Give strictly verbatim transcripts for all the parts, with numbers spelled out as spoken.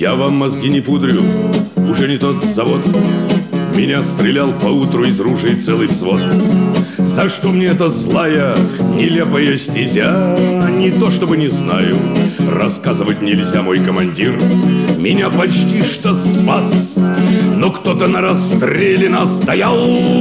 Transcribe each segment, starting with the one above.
Я вам мозги не пудрю, уже не тот завод. Меня стрелял поутру из ружей целый взвод. За что мне эта злая, нелепая стезя? Не то чтобы не знаю, рассказывать нельзя, мой командир меня почти что спас. Но кто-то на расстреле настоял,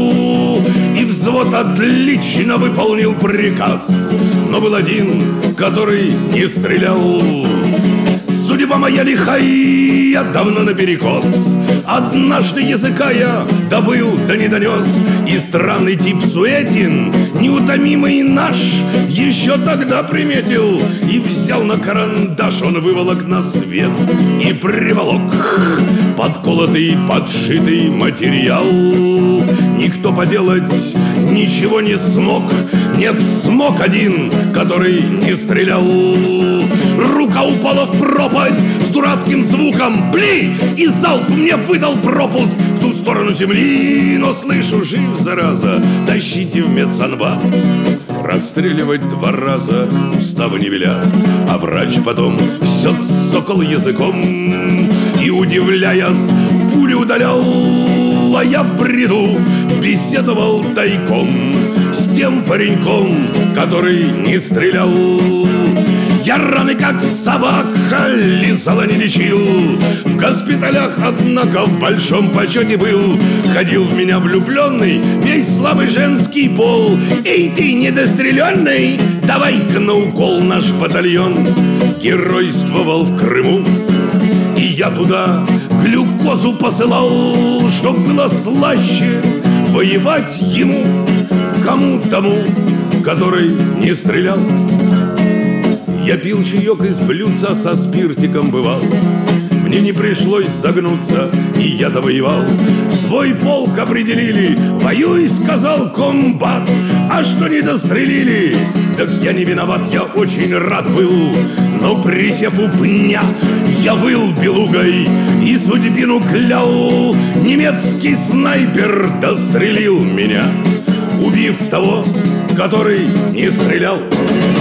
и взвод отлично выполнил приказ. Но был один, который не стрелял. Судьба моя лихая, давно наперекос. Однажды языка я добыл, да не донес. И странный тип Суетин, неутомимый наш, еще тогда приметил и взял на карандаш. Он выволок на свет и приволок подколотый, подшитый материал. Никто поделать ничего не смог. Нет, смог один, который не стрелял. Рука упала в пропасть с дурацким звуком «Бли!» И залп мне выдал пропуск в ту сторону земли. Но слышу, жив, зараза, тащите в медсанбат. Расстреливать два раза уставы не велят. А врач потом все цокал языком и, удивляясь, пули удалял. А я в бреду беседовал тайком с тем пареньком, который не стрелял. Я раны, как собака, лизал, а не лечил. В госпиталях, однако, в большом почете был. Ходил в меня влюбленный весь слабый женский пол. Эй, ты недостреленный, давай-ка на укол. Наш батальон геройствовал в Крыму, и я туда глюкозу посылал, чтоб было слаще воевать ему. Кому тому, который не стрелял. Я пил чаек из блюдца, со спиртиком бывал. Мне не пришлось загнуться, и я-то воевал. Свой полк определили, воюй, сказал комбат. А что не дострелили, так я не виноват, я очень рад был. Но присев у пня, я выл белугой и судьбину клял. Немецкий снайпер дострелил меня, убив того, который не стрелял.